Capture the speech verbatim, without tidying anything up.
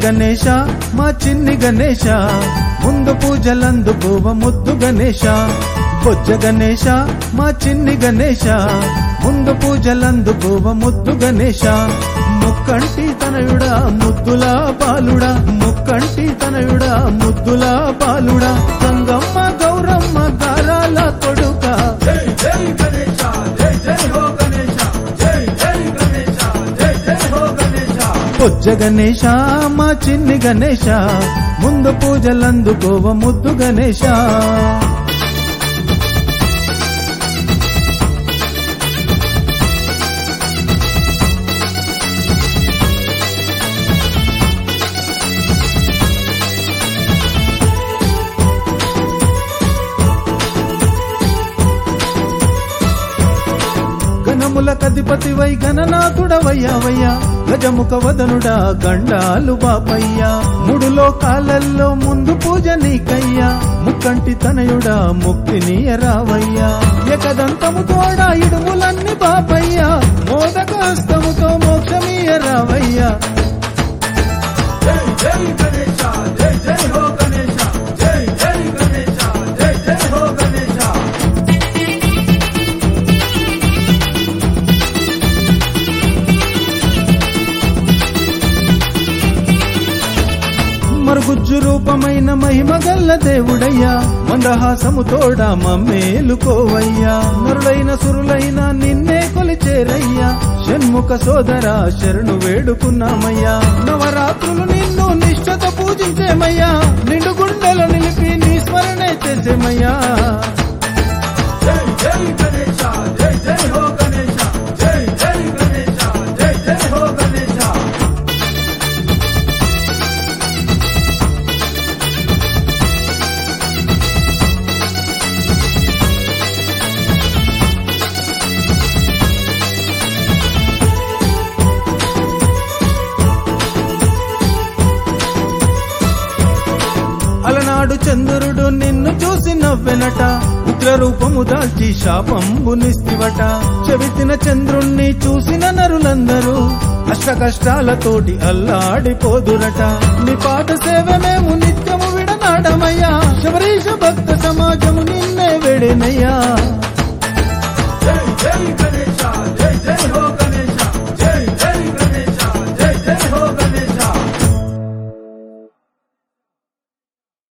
గణేశ మా చిన్ని గణేశ ముందు పూజలందుకోవ ముద్దు గణేశ బొజ్జ గణేశ మా చిన్ని గణేశ ముందు పూజలందుకోవ ముద్దు గణేశ ముక్కంటి తనయుడా ముద్దులా బాలుడా ముక్కంటి తనయుడా ముద్దులా బాలుడా గంగమ్మ గౌరమ్మ గారాల కొడుక జై జై గణేశ జై జై హో గణేశ జై జై గణేశ జై జై హో గణేశ బొజ్జ గణేశ మా చిన్ని గణేశ ముందు పూజలందుకోవ ముద్దు గణేశ గణములకధిపతి వై గణనాథుడవయ్యావయ్యా గజముఖ వదనుడా గండాలు బాపయ్యా మూడు లోకాలల్లో ముందు పూజ నీకయ్యా ముక్కంటి తనయుడా ముక్తినీయరావయ్యా ఏకదంతము తోడా ఇడుములన్నీ బాపయ్యా మోదకాస్తముతో మోక్షమీయరావయ్యా జై జై గణేశ జై జై హో గణేశ జై జై గణేశ జై జై హో గణేశ మరుగుజ్జు రూపమైన మహిమ గల్ల దేవుడయ్యా మందహాసము తోడా మమ్మేలుకోవయ్యా నరులైన సురులైన నిన్నే కొలిచేరయ్యా షణ్ముఖ సోదర శరణు వేడుకున్నామయ్యా నవరాత్రులు నిన్ను నిష్ఠత పూజించేమయ్యా నిండు గుండెలు నిలిపి నీ స్మరణే చేసేమయ్యా జై జై గణేశ జై జై హో గణేశ జై జై గణేశ జై జై హో గణేశ అలనాడు చంద్రుడు నిన్ను చూసి నవ్వెనట ఉగ్ర రూపము దాల్చి శాపంబునిస్తివట చెవితిన చంద్రుణ్ణి చూసిన నరులందరూ అష్ట కష్టాలతోటి అల్లాడిపోదురట నీ పాట సేవ మేము నిత్యము విడనాడమయ్యా శబరీష భక్త సమాజము నిన్నే వేడేనయ్యా జై జై గణేశ